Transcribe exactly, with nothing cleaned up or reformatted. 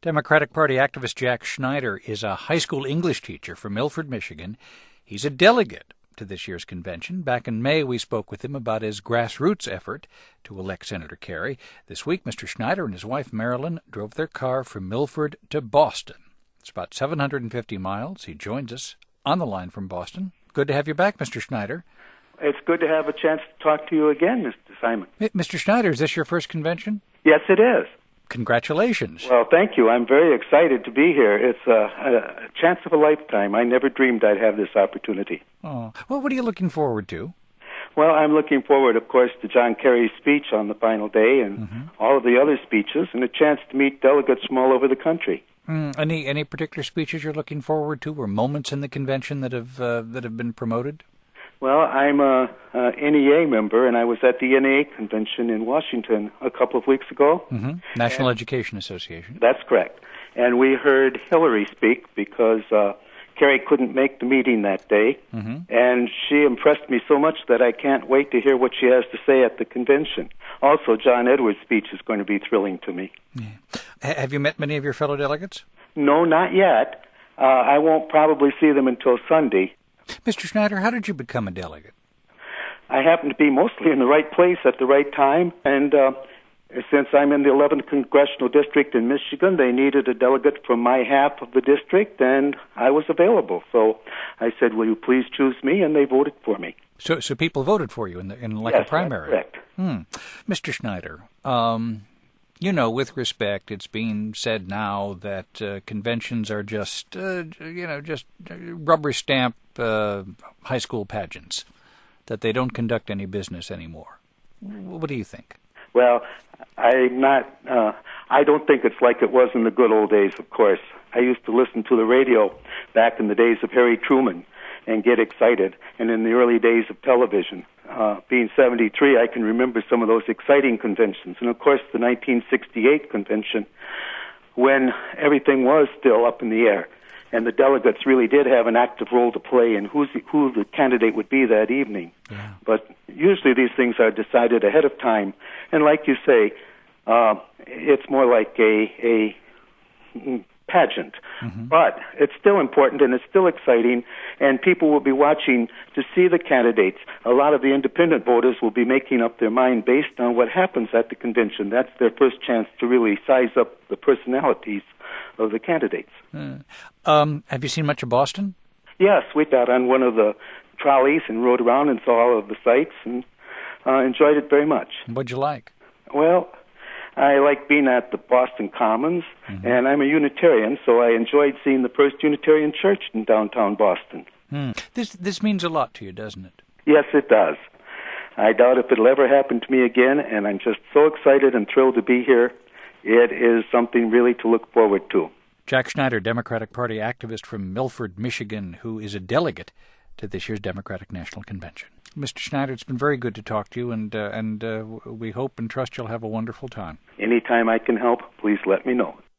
Democratic Party activist Jack Schneider is a high school English teacher from Milford, Michigan. He's a delegate to this year's convention. Back in May, we spoke with him about his grassroots effort to elect Senator Kerry. This week, Mister Schneider and his wife, Marilyn, drove their car from Milford to Boston. It's about seven hundred fifty miles. He joins us on the line from Boston. Good to have you back, Mister Schneider. It's good to have a chance to talk to you again, Mister Simon. Mister Schneider, is this your first convention? Yes, it is. Congratulations. Well, thank you. I'm very excited to be here. It's a, a chance of a lifetime. I never dreamed I'd have this opportunity. Oh, well, what are you looking forward to? Well, I'm looking forward, of course, to John Kerry's speech on the final day and mm-hmm. all of the other speeches, and a chance to meet delegates from all over the country. Mm, any any particular speeches you're looking forward to, or moments in the convention that have uh, that have been promoted? Well, I'm a, a N E A member, and I was at the N E A convention in Washington a couple of weeks ago. Mm-hmm. National and Education Association. That's correct. And we heard Hillary speak because uh, Kerry couldn't make the meeting that day. Mm-hmm. And she impressed me so much that I can't wait to hear what she has to say at the convention. Also, John Edwards' speech is going to be thrilling to me. Yeah. H- have you met many of your fellow delegates? No, not yet. Uh, I won't probably see them until Sunday. Mister Schneider, how did you become a delegate? I happen to be mostly in the right place at the right time, and uh, since I'm in the eleventh Congressional District in Michigan, they needed a delegate from my half of the district, and I was available. So I said, will you please choose me, and they voted for me. So so people voted for you in, the, in like yes, a primary? That's correct. Hmm. Mister Schneider, um, you know, with respect, it's being said now that uh, conventions are just, uh, you know, just rubber stamp uh, high school pageants, that they don't conduct any business anymore. What do you think? Well, I'm not, uh, I don't think it's like it was in the good old days, of course. I used to listen to the radio back in the days of Harry Truman and get excited, and in the early days of television. Uh, being seventy-three, I can remember some of those exciting conventions. And, of course, the nineteen sixty-eight convention, when everything was still up in the air, and the delegates really did have an active role to play in who's the, who the candidate would be that evening. Yeah. But usually these things are decided ahead of time. And like you say, uh, it's more like a, a pageant. Mm-hmm. But it's still important and it's still exciting, and people will be watching to see the candidates. A lot of the independent voters will be making up their mind based on what happens at the convention. That's their first chance to really size up the personalities of the candidates. Uh, um, have you seen much of Boston? Yes, we got on one of the trolleys and rode around and saw all of the sights and uh, enjoyed it very much. What'd you like? Well, I like being at the Boston Commons, mm-hmm. and I'm a Unitarian, so I enjoyed seeing the First Unitarian Church in downtown Boston. Hmm. This this means a lot to you, doesn't it? Yes, it does. I doubt if it'll ever happen to me again, and I'm just so excited and thrilled to be here. It is something really to look forward to. Jack Schneider, Democratic Party activist from Milford, Michigan, who is a delegate to this year's Democratic National Convention. Mister Schneider, it's been very good to talk to you, and uh, and uh, we hope and trust you'll have a wonderful time. Anytime I can help, please let me know.